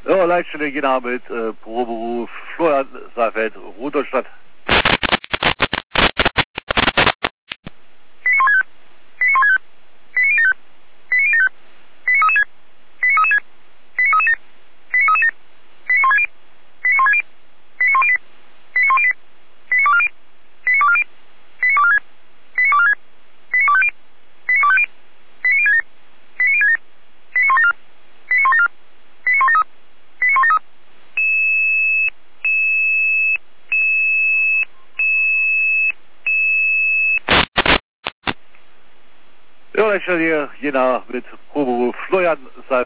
Ja, Leitstelle Jena mit Proberuf Florian Seifeld, Rudolstadt. Ja, Leitstelle Jena mit Proberuf Florian Seifeld.